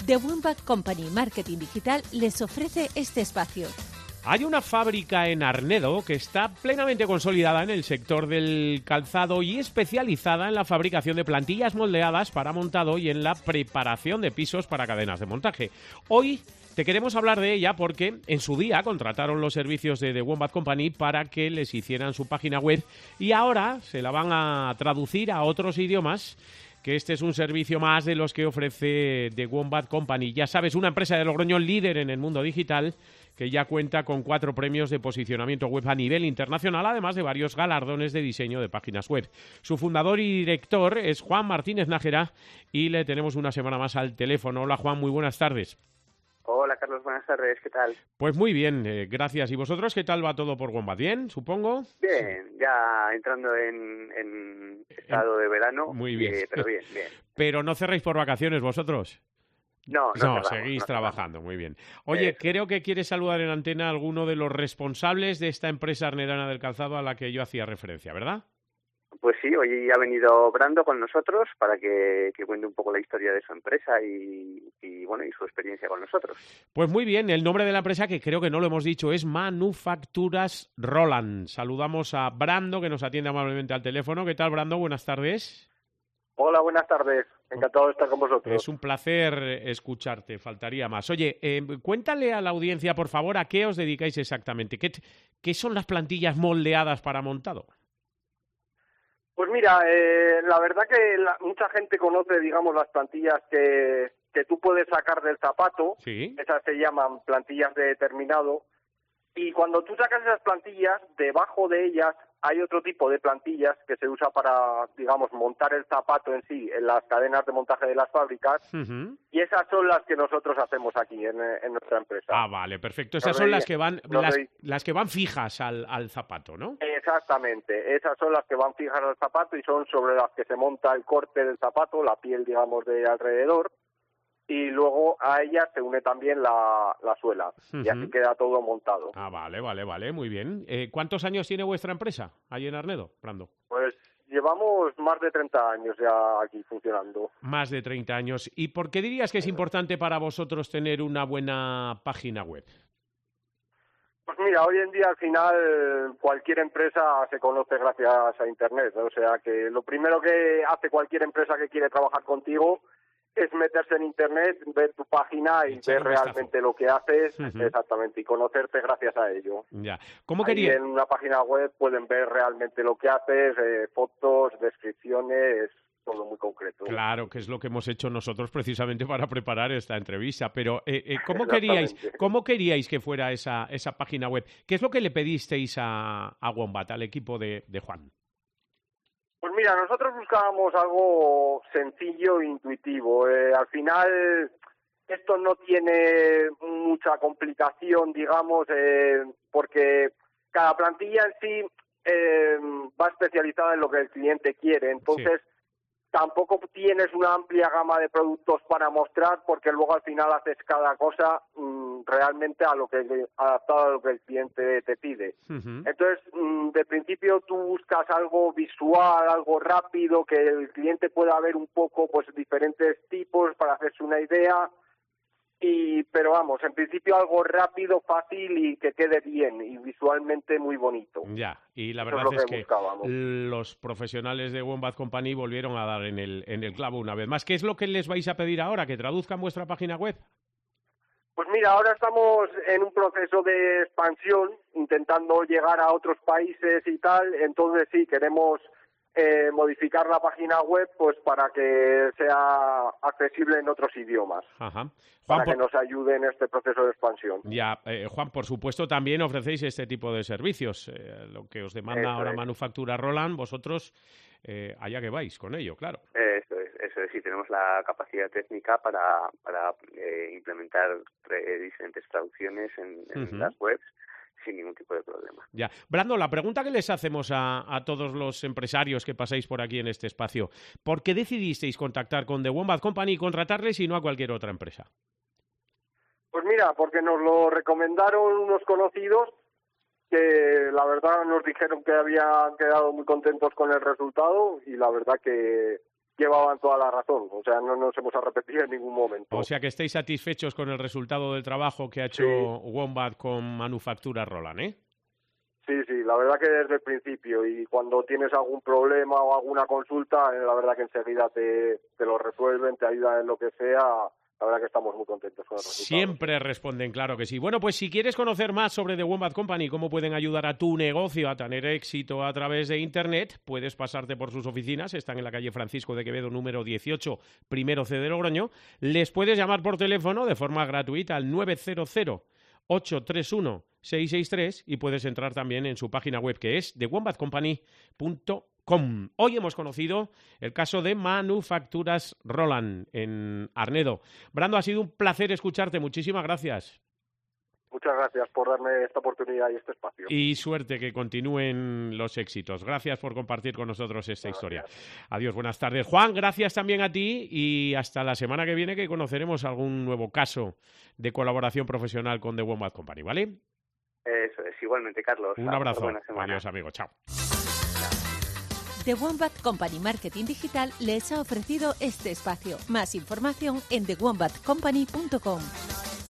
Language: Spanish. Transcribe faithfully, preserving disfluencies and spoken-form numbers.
The Wombat Company Marketing Digital les ofrece este espacio. Hay una fábrica en Arnedo que está plenamente consolidada en el sector del calzado y especializada en la fabricación de plantillas moldeadas para montado y en la preparación de pisos para cadenas de montaje. Hoy te queremos hablar de ella porque en su día contrataron los servicios de The Wombat Company para que les hicieran su página web y ahora se la van a traducir a otros idiomas, que este es un servicio más de los que ofrece The Wombat Company. Ya sabes, una empresa de Logroño líder en el mundo digital que ya cuenta con cuatro premios de posicionamiento web a nivel internacional, además de varios galardones de diseño de páginas web. Su fundador y director es Juan Martínez Nájera y le tenemos una semana más al teléfono. Hola Juan, muy buenas tardes. Hola Carlos, buenas tardes, ¿qué tal? Pues muy bien, eh, gracias. ¿Y vosotros qué tal va todo por Wombat? ¿Bien, supongo? Bien, ya entrando en, en estado de verano. Muy bien. Eh, pero bien, bien. Pero no cerréis por vacaciones vosotros. No, no, No, cerramos, seguís no trabajando, cerramos. muy bien. Oye, Eh, creo que quieres saludar en antena a alguno de los responsables de esta empresa arnedana del calzado a la que yo hacía referencia, ¿verdad? Pues sí, hoy ha venido Brando con nosotros para que, que cuente un poco la historia de su empresa y, y, bueno, y su experiencia con nosotros. Pues muy bien, el nombre de la empresa, que creo que no lo hemos dicho, es Manufacturas Roland. Saludamos a Brando, que nos atiende amablemente al teléfono. ¿Qué tal, Brando? Buenas tardes. Hola, buenas tardes. Encantado de estar con vosotros. Es un placer escucharte, faltaría más. Oye, eh, cuéntale a la audiencia, por favor, a qué os dedicáis exactamente. ¿Qué, qué son las plantillas moldeadas para montado? Pues mira, eh, la verdad que la, mucha gente conoce, digamos, las plantillas que, que tú puedes sacar del zapato. Sí. Esas se llaman plantillas de terminado. Y cuando tú sacas esas plantillas, debajo de ellas hay otro tipo de plantillas que se usa para, digamos, montar el zapato en sí, en las cadenas de montaje de las fábricas. Uh-huh. Y esas son las que nosotros hacemos aquí en, en nuestra empresa. Ah, vale, perfecto. Esas Los son de- las que van los las, de- las que van fijas al, al zapato, ¿no? Exactamente, esas son las que van fijas al zapato y son sobre las que se monta el corte del zapato, la piel, digamos, de alrededor, y luego a ellas se une también la, la suela, y Ujú. así queda todo montado. Ah, vale, vale, vale, muy bien. Eh, ¿Cuántos años tiene vuestra empresa ahí en Arnedo, Brando? Pues llevamos más de treinta años ya aquí funcionando. Más de treinta años. ¿Y por qué dirías que es importante para vosotros tener una buena página web? Pues mira, hoy en día al final cualquier empresa se conoce gracias a Internet, ¿no? O sea que lo primero que hace cualquier empresa que quiere trabajar contigo es meterse en Internet, ver tu página y Echar ver un vistazo. realmente lo que haces, Ujú. exactamente, y conocerte gracias a ello. Ya. ¿Cómo Ahí quería? en una página web pueden ver realmente lo que haces, eh, fotos, descripciones, todo muy concreto. Claro, que es lo que hemos hecho nosotros precisamente para preparar esta entrevista. Pero, eh, eh, ¿cómo queríais, Exactamente. cómo queríais que fuera esa, esa página web? ¿Qué es lo que le pedisteis a, a Wombat, al equipo de, de Juan? Pues mira, nosotros buscábamos algo sencillo e intuitivo. Eh, al final, esto no tiene mucha complicación, digamos, eh, porque cada plantilla en sí eh, va especializada en lo que el cliente quiere. Entonces, tampoco tienes una amplia gama de productos para mostrar, porque luego al final haces cada cosa mmm, realmente a lo que adaptado a lo que el cliente te pide. Ujú. Entonces, mmm, de principio tú buscas algo visual, algo rápido, que el cliente pueda ver un poco pues diferentes tipos para hacerse una idea. Y, pero vamos, en principio algo rápido, fácil y que quede bien y visualmente muy bonito. Ya, y la Eso verdad es lo es que que buscábamos. los profesionales de Wombat Company volvieron a dar en el, en el clavo una vez más. ¿Qué es lo que les vais a pedir ahora? ¿Que traduzcan vuestra página web? Pues mira, ahora estamos en un proceso de expansión, intentando llegar a otros países y tal, entonces sí, queremos eh, modificar la página web pues para que sea accesible en otros idiomas, Ajá. para Juan, que por... nos ayude en este proceso de expansión. Ya, eh, Juan, por supuesto, también ofrecéis este tipo de servicios. Eh, lo que os demanda Eso ahora es. Manufactura Roland, vosotros eh, allá que vais con ello, claro. Eso es, eso es, sí, tenemos la capacidad técnica para, para eh, implementar eh, diferentes traducciones en, en Ujú. las webs sin ningún tipo de problema. Ya. Brando, la pregunta que les hacemos a, a todos los empresarios que pasáis por aquí en este espacio, ¿por qué decidisteis contactar con The Wombat Company y contratarles y no a cualquier otra empresa? Pues mira, porque nos lo recomendaron unos conocidos que la verdad nos dijeron que habían quedado muy contentos con el resultado y la verdad que llevaban toda la razón, o sea, no nos hemos arrepentido en ningún momento. O sea que estáis satisfechos con el resultado del trabajo que ha hecho sí. Wombat con Manufacturas Roland, ¿eh? Sí, sí, la verdad que desde el principio, y cuando tienes algún problema o alguna consulta, la verdad que enseguida te, te lo resuelven, te ayudan en lo que sea. La verdad que estamos muy contentos con el resultado. Siempre responden, claro que sí. Bueno, pues si quieres conocer más sobre The Wombat Company, cómo pueden ayudar a tu negocio a tener éxito a través de Internet, puedes pasarte por sus oficinas. Están en la calle Francisco de Quevedo, número dieciocho, primero C de Logroño. Les puedes llamar por teléfono de forma gratuita al nueve cero cero, ocho tres uno, seis seis tres y puedes entrar también en su página web, que es the wombat company punto com. Hoy hemos conocido el caso de Manufacturas Roland en Arnedo. Brando, ha sido un placer escucharte. Muchísimas gracias. Muchas gracias por darme esta oportunidad y este espacio. Y suerte, que continúen los éxitos. Gracias por compartir con nosotros esta gracias. historia. Adiós, buenas tardes. Juan, gracias también a ti y hasta la semana que viene, que conoceremos algún nuevo caso de colaboración profesional con The Wombat Company, ¿vale? Eso es, igualmente, Carlos. Un abrazo. Adiós, amigo. Chao. The Wombat Company Marketing Digital les ha ofrecido este espacio. Más información en the wombat company punto com.